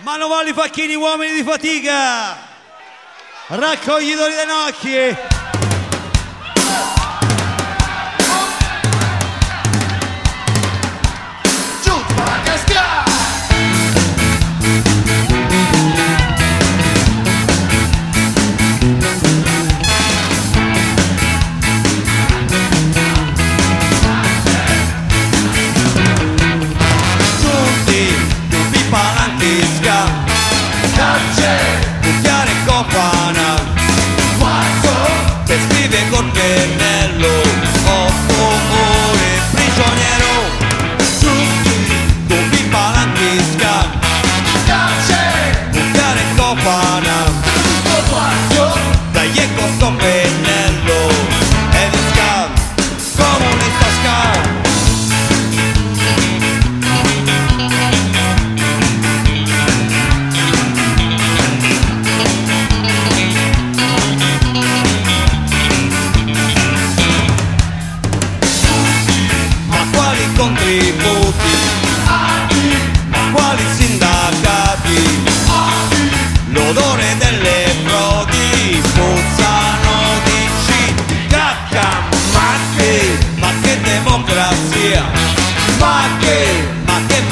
Manovali Facchini, uomini di fatica, raccoglitori dei nocchi. Cucchiare e copana, se scrive col pennello, 8 ore prigioniero, tutti palantisca, cucchiare e copana, dai con sto pennello, ed isca, comunista sca. Contributi, ma quali sindacati? L'odore delle frodi puzzano di cacca, ma che democrazia, ma che